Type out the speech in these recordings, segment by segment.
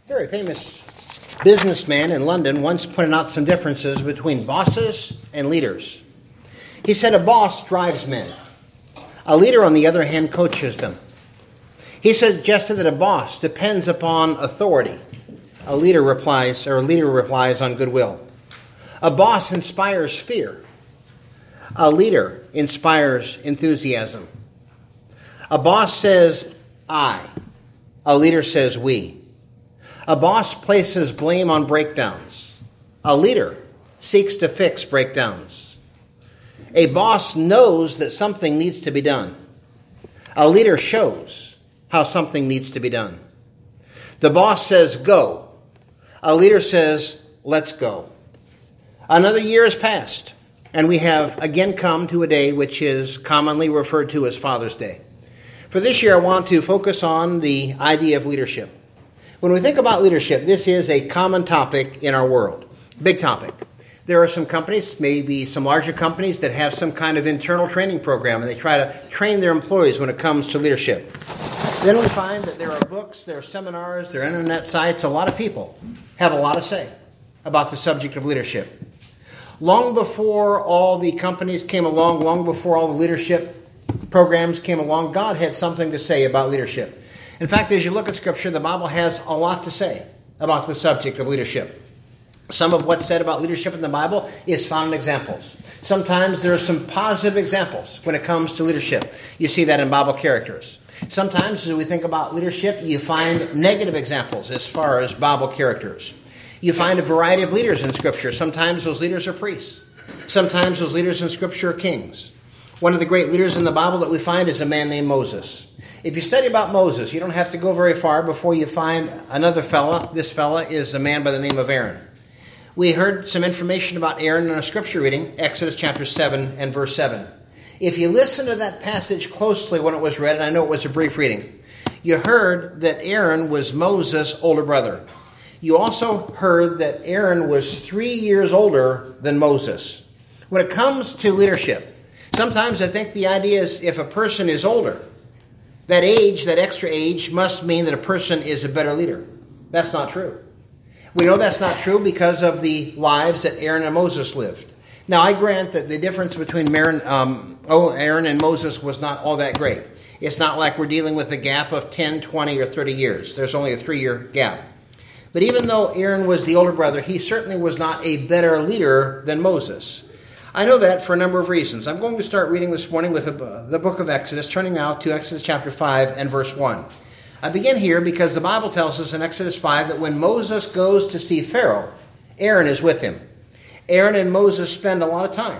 Very famous businessman in London once pointed out some differences between bosses and leaders. He said a boss drives men. A leader, on the other hand, coaches them. He suggested that a boss depends upon authority. A leader relies on goodwill. A boss inspires fear. A leader inspires enthusiasm. A boss says, I. A leader says, we. A boss places blame on breakdowns. A leader seeks to fix breakdowns. A boss knows that something needs to be done. A leader shows how something needs to be done. The boss says, go. A leader says, let's go. Another year has passed, and we have again come to a day which is commonly referred to as Father's Day. For this year, I want to focus on the idea of leadership. When we think about leadership, this is a common topic in our world. Big topic. There are some companies, maybe some larger companies, that have some kind of internal training program, and they try to train their employees when it comes to leadership. Then we find that there are books, there are seminars, there are internet sites. A lot of people have a lot to say about the subject of leadership. Long before all the companies came along, long before all the leadership programs came along, God had something to say about leadership. In fact, as you look at Scripture, the Bible has a lot to say about the subject of leadership. Some of what's said about leadership in the Bible is found in examples. Sometimes there are some positive examples when it comes to leadership. You see that in Bible characters. Sometimes as we think about leadership, you find negative examples as far as Bible characters. You find a variety of leaders in Scripture. Sometimes those leaders are priests. Sometimes those leaders in Scripture are kings. One of the great leaders in the Bible that we find is a man named Moses. If you study about Moses, you don't have to go very far before you find another fella. This fella is a man by the name of Aaron. We heard some information about Aaron in our scripture reading, Exodus chapter 7 and verse 7. If you listen to that passage closely when it was read, and I know it was a brief reading, you heard that Aaron was Moses' older brother. You also heard that Aaron was 3 years older than Moses. When it comes to leadership, sometimes I think the idea is if a person is older, that age, that extra age, must mean that a person is a better leader. That's not true. We know that's not true because of the lives that Aaron and Moses lived. Now, I grant that the difference between Aaron and Moses was not all that great. It's not like we're dealing with a gap of 10, 20, or 30 years. There's only a 3-year gap. But even though Aaron was the older brother, he certainly was not a better leader than Moses. I know that for a number of reasons. I'm going to start reading this morning with the book of Exodus, turning now to Exodus chapter 5 and verse 1. I begin here because the Bible tells us in Exodus 5 that when Moses goes to see Pharaoh, Aaron is with him. Aaron and Moses spend a lot of time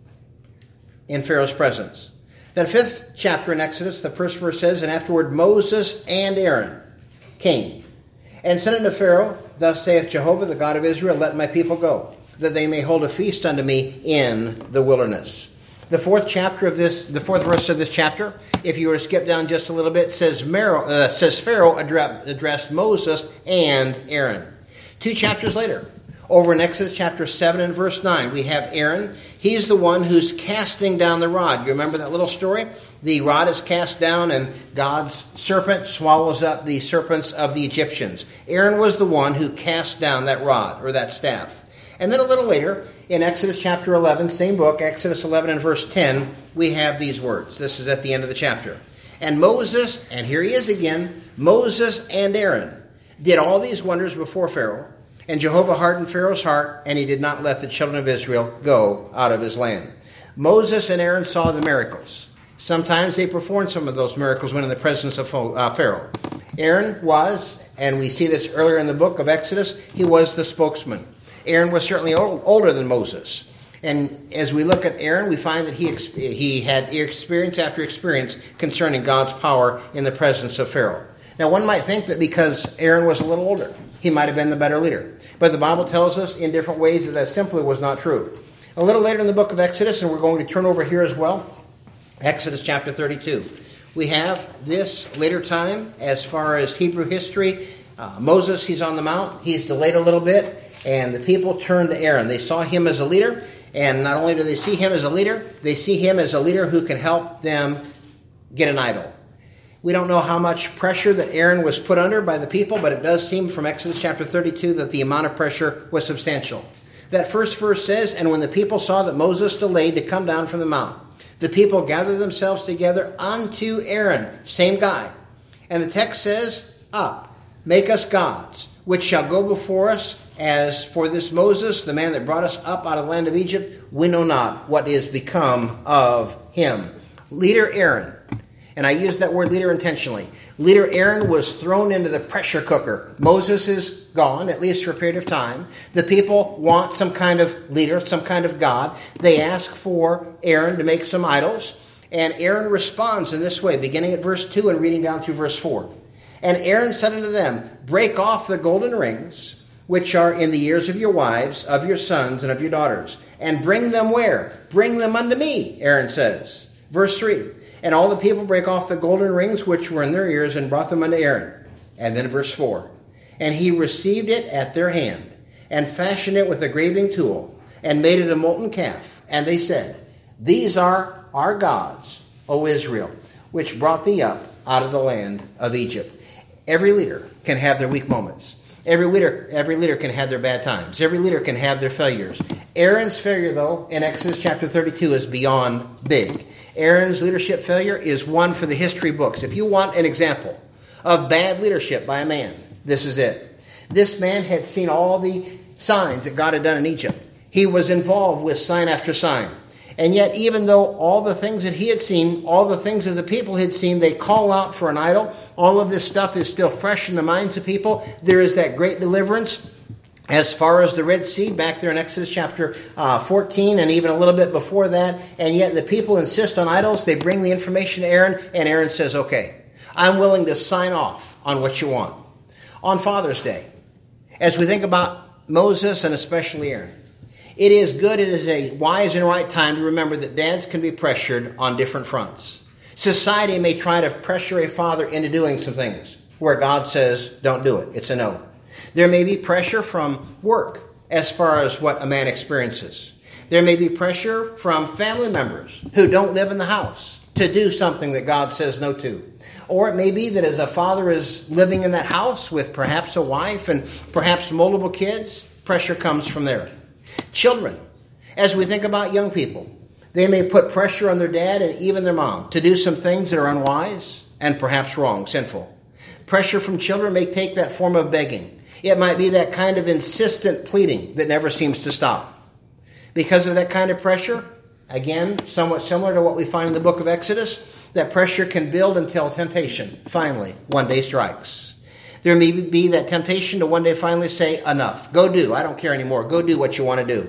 in Pharaoh's presence. That 5th chapter in Exodus, the first verse says, and afterward Moses and Aaron came and said unto Pharaoh, thus saith Jehovah, the God of Israel, let my people go, that they may hold a feast unto me in the wilderness. The 4th verse of this chapter, if you were to skip down just a little bit, says Pharaoh addressed Moses and Aaron. 2 chapters later, over in Exodus chapter 7 and verse 9, we have Aaron. He's the one who's casting down the rod. You remember that little story? The rod is cast down and God's serpent swallows up the serpents of the Egyptians. Aaron was the one who cast down that rod or that staff. And then a little later, in Exodus chapter 11, same book, Exodus 11 and verse 10, we have these words. This is at the end of the chapter. And Moses, and here he is again, Moses and Aaron did all these wonders before Pharaoh, and Jehovah hardened Pharaoh's heart, and he did not let the children of Israel go out of his land. Moses and Aaron saw the miracles. Sometimes they performed some of those miracles when in the presence of Pharaoh. Aaron was, and we see this earlier in the book of Exodus, he was the spokesman. Aaron was certainly older than Moses. And as we look at Aaron, we find that he had experience after experience concerning God's power in the presence of Pharaoh. Now, one might think that because Aaron was a little older, he might have been the better leader. But the Bible tells us in different ways that simply was not true. A little later in the book of Exodus, and we're going to turn over here as well, Exodus chapter 32. We have this later time as far as Hebrew history. Moses, he's on the mount. He's delayed a little bit. And the people turned to Aaron. They saw him as a leader. And not only do they see him as a leader, they see him as a leader who can help them get an idol. We don't know how much pressure that Aaron was put under by the people, but it does seem from Exodus chapter 32 that the amount of pressure was substantial. That first verse says, "And when the people saw that Moses delayed to come down from the mount, the people gathered themselves together unto Aaron," same guy. And the text says, "Up, make us gods, which shall go before us. As for this Moses, the man that brought us up out of the land of Egypt, we know not what is become of him." Leader Aaron, and I use that word leader intentionally. Leader Aaron was thrown into the pressure cooker. Moses is gone, at least for a period of time. The people want some kind of leader, some kind of God. They ask for Aaron to make some idols. And Aaron responds in this way, beginning at verse 2 and reading down through verse 4. "And Aaron said unto them, Break off the golden rings, which are in the ears of your wives, of your sons, and of your daughters, and bring them where? Bring them unto me," Aaron says. Verse 3. "And all the people brake off the golden rings which were in their ears, and brought them unto Aaron." And then verse 4. "And he received it at their hand, and fashioned it with a graving tool, and made it a molten calf. And they said, These are our gods, O Israel, which brought thee up out of the land of Egypt." Every leader can have their weak moments. Every leader can have their bad times. Every leader can have their failures. Aaron's failure, though, in Exodus chapter 32 is beyond big. Aaron's leadership failure is one for the history books. If you want an example of bad leadership by a man, this is it. This man had seen all the signs that God had done in Egypt. He was involved with sign after sign. And yet, even though all the things that he had seen, all the things that the people had seen, they call out for an idol. All of this stuff is still fresh in the minds of people. There is that great deliverance as far as the Red Sea, back there in Exodus chapter 14, and even a little bit before that. And yet the people insist on idols. They bring the information to Aaron, and Aaron says, "Okay, I'm willing to sign off on what you want." On Father's Day, as we think about Moses and especially Aaron, it is good, it is a wise and right time to remember that dads can be pressured on different fronts. Society may try to pressure a father into doing some things where God says, don't do it. It's a no. There may be pressure from work as far as what a man experiences. There may be pressure from family members who don't live in the house to do something that God says no to. Or it may be that as a father is living in that house with perhaps a wife and perhaps multiple kids, pressure comes from there. Children, as we think about young people, they may put pressure on their dad and even their mom to do some things that are unwise and perhaps wrong, sinful. Pressure from children may take that form of begging. It might be that kind of insistent pleading that never seems to stop. Because of that kind of pressure, again, somewhat similar to what we find in the book of Exodus, that pressure can build until temptation finally one day strikes. There may be that temptation to one day finally say, enough, go do, I don't care anymore, go do what you want to do.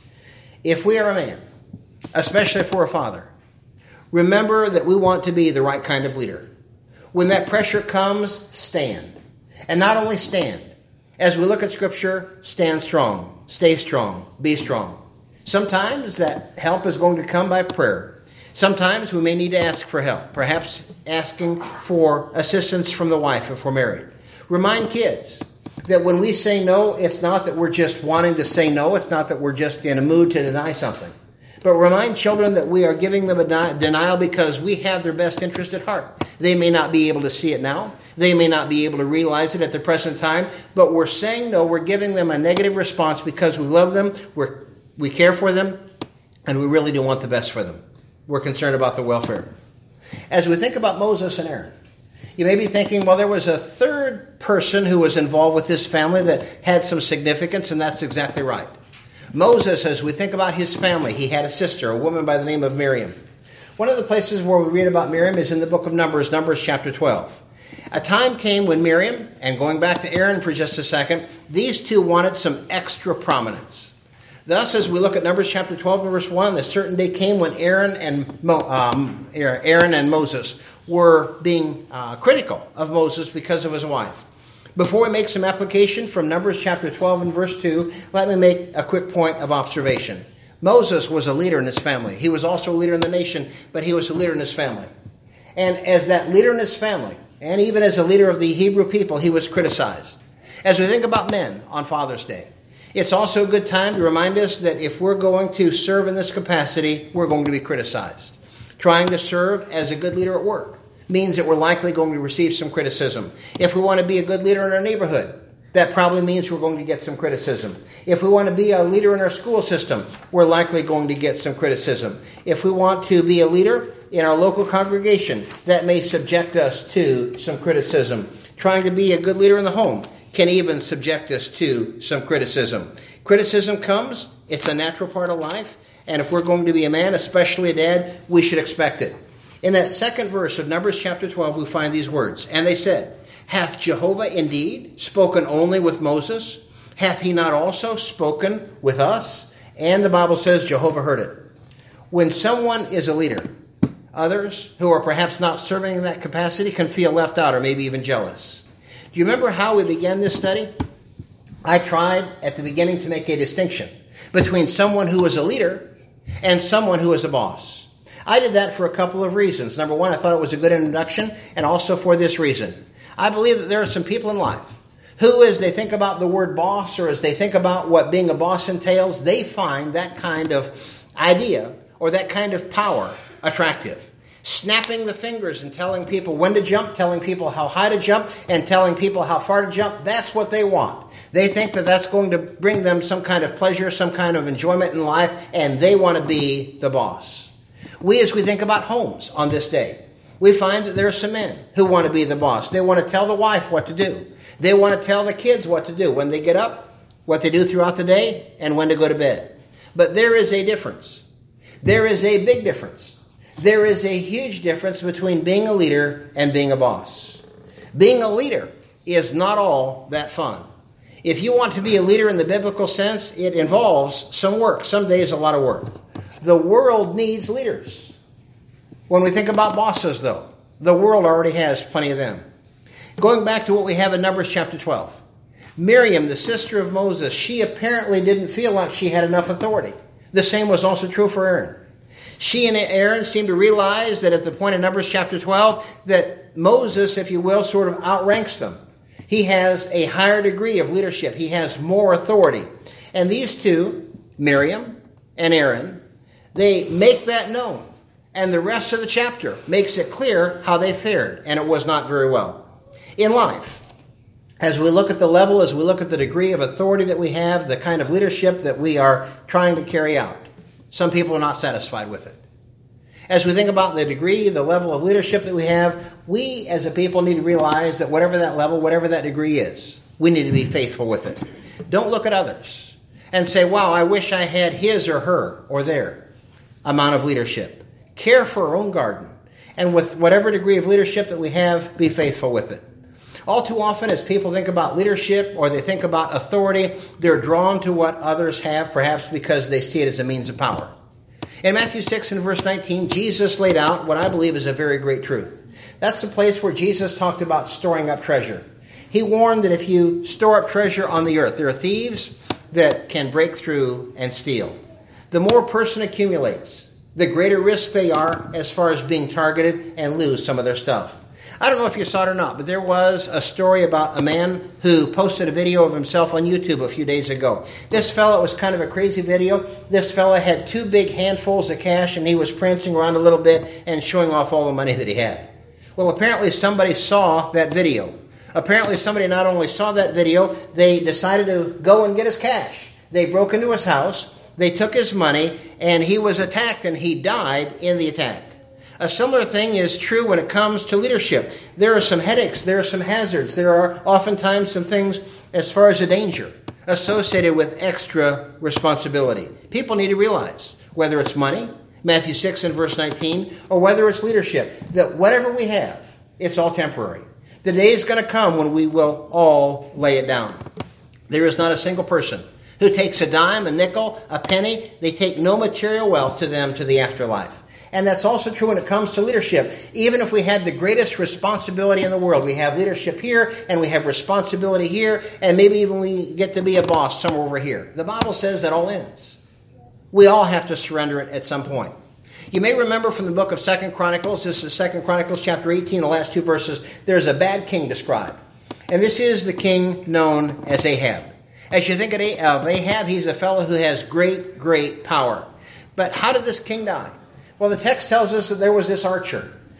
If we are a man, especially if we're a father, remember that we want to be the right kind of leader. When that pressure comes, stand. And not only stand. As we look at Scripture, stand strong, stay strong, be strong. Sometimes that help is going to come by prayer. Sometimes we may need to ask for help, perhaps asking for assistance from the wife if we're married. Remind kids that when we say no, it's not that we're just wanting to say no. It's not that we're just in a mood to deny something. But remind children that we are giving them a denial because we have their best interest at heart. They may not be able to see it now. They may not be able to realize it at the present time. But we're saying no. We're giving them a negative response because we love them, we care for them, and we really do want the best for them. We're concerned about their welfare. As we think about Moses and Aaron, you may be thinking, well, there was a third person who was involved with this family that had some significance, and that's exactly right. Moses, as we think about his family, he had a sister, a woman by the name of Miriam. One of the places where we read about Miriam is in the book of Numbers, Numbers chapter 12. A time came when Miriam, and going back to Aaron for just a second, these two wanted some extra prominence. Thus, as we look at Numbers chapter 12 and verse 1, a certain day came when Aaron and Moses were being critical of Moses because of his wife. Before we make some application from Numbers chapter 12 and verse 2, let me make a quick point of observation. Moses was a leader in his family. He was also a leader in the nation, but he was a leader in his family. And as that leader in his family, and even as a leader of the Hebrew people, he was criticized. As we think about men on Father's Day, it's also a good time to remind us that if we're going to serve in this capacity, we're going to be criticized. Trying to serve as a good leader at work, means that we're likely going to receive some criticism. If we want to be a good leader in our neighborhood, that probably means we're going to get some criticism. If we want to be a leader in our school system, we're likely going to get some criticism. If we want to be a leader in our local congregation, that may subject us to some criticism. Trying to be a good leader in the home can even subject us to some criticism. Criticism comes, it's a natural part of life, and if we're going to be a man, especially a dad, we should expect it. In that second verse of Numbers chapter 12, we find these words, "And they said, Hath Jehovah indeed spoken only with Moses? Hath he not also spoken with us?" And the Bible says Jehovah heard it. When someone is a leader, others who are perhaps not serving in that capacity can feel left out or maybe even jealous. Do you remember how we began this study? I tried at the beginning to make a distinction between someone who is a leader and someone who is a boss. I did that for a couple of reasons. Number one, I thought it was a good introduction, and also for this reason. I believe that there are some people in life who, as they think about the word boss or as they think about what being a boss entails, they find that kind of idea or that kind of power attractive. Snapping the fingers and telling people when to jump, telling people how high to jump, and telling people how far to jump, that's what they want. They think that that's going to bring them some kind of pleasure, some kind of enjoyment in life, and they want to be the boss. As we think about homes on this day, we find that there are some men who want to be the boss. They want to tell the wife what to do. They want to tell the kids what to do when they get up, what they do throughout the day, and when to go to bed. But there is a difference. There is a big difference. There is a huge difference between being a leader and being a boss. Being a leader is not all that fun. If you want to be a leader in the biblical sense, it involves some work. Some days a lot of work. The world needs leaders. When we think about bosses, though, the world already has plenty of them. Going back to what we have in Numbers chapter 12. Miriam, the sister of Moses, she apparently didn't feel like she had enough authority. The same was also true for Aaron. She and Aaron seemed to realize that at the point in Numbers chapter 12, that Moses, if you will, sort of outranks them. He has a higher degree of leadership. He has more authority. And these two, Miriam and Aaron, they make that known. And the rest of the chapter makes it clear how they fared, and it was not very well. In life, as we look at the level, as we look at the degree of authority that we have, the kind of leadership that we are trying to carry out, some people are not satisfied with it. As we think about the degree, the level of leadership that we have, we as a people need to realize that whatever that level, whatever that degree is, we need to be faithful with it. Don't look at others and say, wow, I wish I had his or her or their amount of leadership. Care for our own garden, and with whatever degree of leadership that we have, be faithful with it. All too often, as people think about leadership or they think about authority, they're drawn to what others have, perhaps because they see it as a means of power. In Matthew 6 and verse 19, Jesus laid out what I believe is a very great truth. That's the place where Jesus talked about storing up treasure. He warned that if you store up treasure on the earth, there are thieves that can break through and steal. The more a person accumulates, the greater risk they are as far as being targeted and lose some of their stuff. I don't know if you saw it or not, but there was a story about a man who posted a video of himself on YouTube a few days ago. This fellow, it was kind of a crazy video. This fellow had 2 big handfuls of cash, and he was prancing around a little bit and showing off all the money that he had. Well, apparently somebody saw that video. Apparently somebody not only saw that video, they decided to go and get his cash. They broke into his house, they took his money, and he was attacked, and he died in the attack. A similar thing is true when it comes to leadership. There are some headaches, there are some hazards, there are oftentimes some things as far as a danger associated with extra responsibility. People need to realize, whether it's money, Matthew 6 and verse 19, or whether it's leadership, that whatever we have, it's all temporary. The day is going to come when we will all lay it down. There is not a single person who takes a dime, a nickel, a penny. They take no material wealth to them to the afterlife. And that's also true when it comes to leadership. Even if we had the greatest responsibility in the world, we have leadership here and we have responsibility here, and maybe even we get to be a boss somewhere over here. The Bible says that all ends. We all have to surrender it at some point. You may remember from the book of 2 Chronicles, this is 2 Chronicles chapter 18, the last 2 verses, there's a bad king described. And this is the king known as Ahab. As you think of Ahab, he's a fellow who has great, great power. But how did this king die? Well, the text tells us that there was this archer.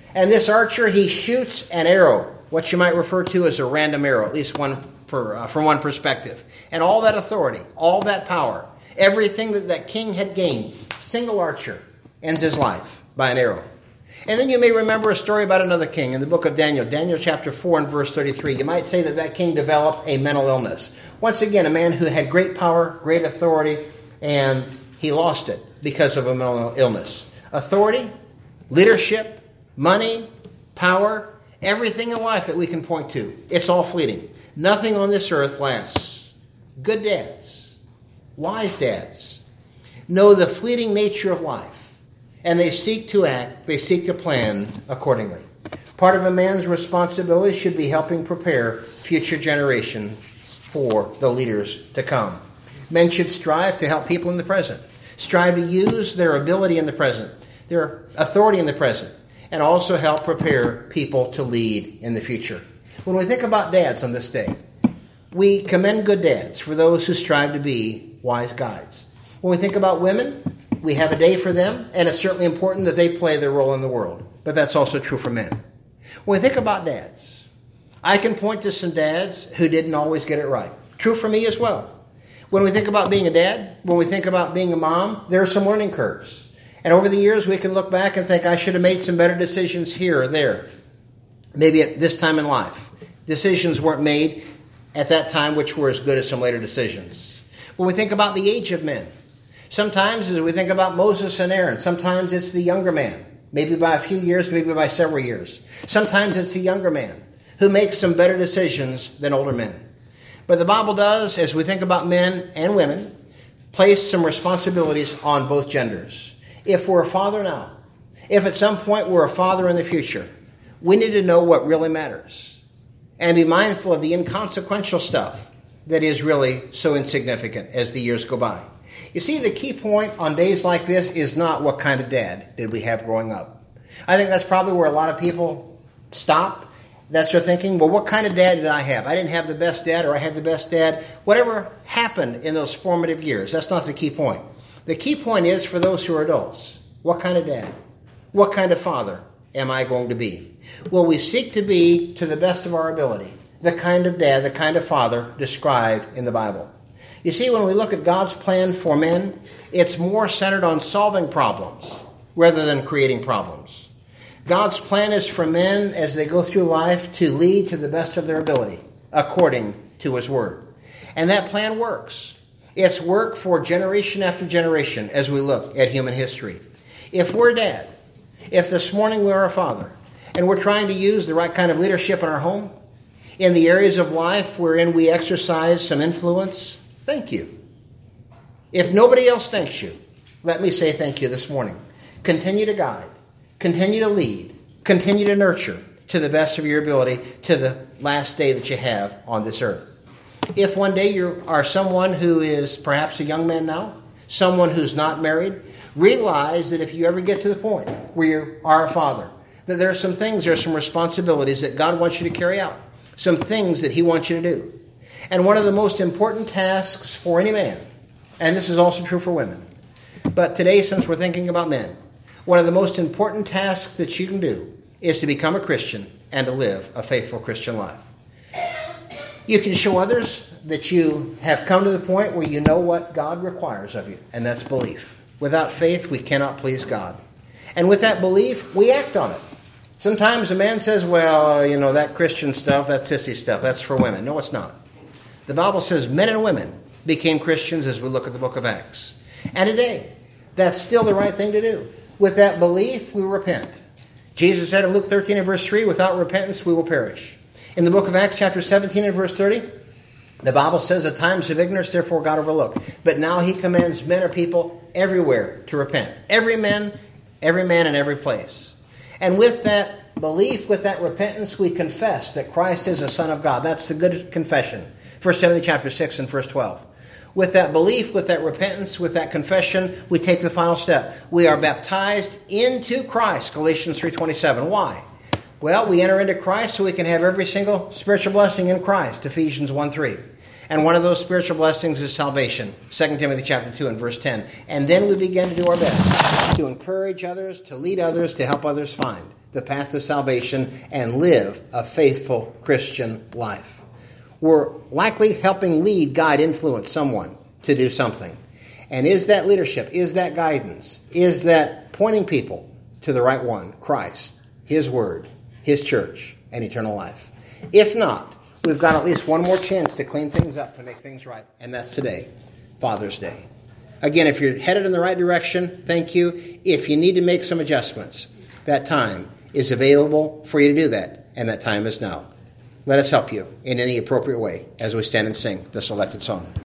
And this archer, he shoots an arrow, what you might refer to as a random arrow, at least one from one perspective. And all that authority, all that power, everything that king had gained, single archer ends his life by an arrow. And then you may remember a story about another king in the book of Daniel, Daniel chapter 4 and verse 33. You might say that king developed a mental illness. Once again, a man who had great power, great authority, and he lost it because of a mental illness. Authority, leadership, money, power, everything in life that we can point to, it's all fleeting. Nothing on this earth lasts. Good dads, wise dads, know the fleeting nature of life. And they seek to act, they seek to plan accordingly. Part of a man's responsibility should be helping prepare future generations for the leaders to come. Men should strive to help people in the present. Strive to use their ability in the present, their authority in the present, and also help prepare people to lead in the future. When we think about dads on this day, we commend good dads for those who strive to be wise guides. When we think about women, we have a day for them, and it's certainly important that they play their role in the world. But that's also true for men. When we think about dads, I can point to some dads who didn't always get it right. True for me as well. When we think about being a dad, when we think about being a mom, there are some learning curves. And over the years, we can look back and think, I should have made some better decisions here or there. Maybe at this time in life. Decisions weren't made at that time which were as good as some later decisions. When we think about the age of men, sometimes as we think about Moses and Aaron, sometimes it's the younger man, maybe by a few years, maybe by several years. Sometimes it's the younger man who makes some better decisions than older men. But the Bible does, as we think about men and women, place some responsibilities on both genders. If we're a father now, if at some point we're a father in the future, we need to know what really matters and be mindful of the inconsequential stuff that is really so insignificant as the years go by. You see, the key point on days like this is not what kind of dad did we have growing up. I think that's probably where a lot of people stop. That's their thinking, well, what kind of dad did I have? I didn't have the best dad, or I had the best dad. Whatever happened in those formative years, that's not the key point. The key point is for those who are adults, what kind of dad, what kind of father am I going to be? Will we seek to be, to the best of our ability, the kind of dad, the kind of father described in the Bible? You see, when we look at God's plan for men, it's more centered on solving problems rather than creating problems. God's plan is for men as they go through life to lead to the best of their ability according to His Word. And that plan works. It's worked for generation after generation as we look at human history. If we're dad, if this morning we are a father, and we're trying to use the right kind of leadership in our home, in the areas of life wherein we exercise some influence, thank you. If nobody else thanks you, let me say thank you this morning. Continue to guide. Continue to lead. Continue to nurture to the best of your ability to the last day that you have on this earth. If one day you are someone who is perhaps a young man now, someone who's not married, realize that if you ever get to the point where you are a father, that there are some things, there are some responsibilities that God wants you to carry out, some things that He wants you to do. And one of the most important tasks for any man, and this is also true for women, but today, since we're thinking about men, one of the most important tasks that you can do is to become a Christian and to live a faithful Christian life. You can show others that you have come to the point where you know what God requires of you, and that's belief. Without faith, we cannot please God. And with that belief, we act on it. Sometimes a man says, well, that Christian stuff, that sissy stuff, that's for women. No, it's not. The Bible says men and women became Christians as we look at the book of Acts. And today, that's still the right thing to do. With that belief, we repent. Jesus said in Luke 13 and verse 3, without repentance, we will perish. In the book of Acts, chapter 17 and verse 30, the Bible says, at times of ignorance, therefore God overlooked. But now He commands men or people everywhere to repent. Every man in every place. And with that belief, with that repentance, we confess that Christ is the Son of God. That's the good confession. 1 Timothy chapter 6 and verse 12. With that belief, with that repentance, with that confession, we take the final step. We are baptized into Christ, Galatians 3:27. Why? Well, we enter into Christ so we can have every single spiritual blessing in Christ, Ephesians 1:3. And one of those spiritual blessings is salvation, 2 Timothy chapter 2 and verse 10. And then we begin to do our best to encourage others, to lead others, to help others find the path to salvation and live a faithful Christian life. We're likely helping lead, guide, influence someone to do something. And is that leadership, is that guidance, is that pointing people to the right one, Christ, His Word, His church, and eternal life? If not, we've got at least one more chance to clean things up, to make things right, and that's today, Father's Day. Again, if you're headed in the right direction, thank you. If you need to make some adjustments, that time is available for you to do that, and that time is now. Let us help you in any appropriate way as we stand and sing the selected song.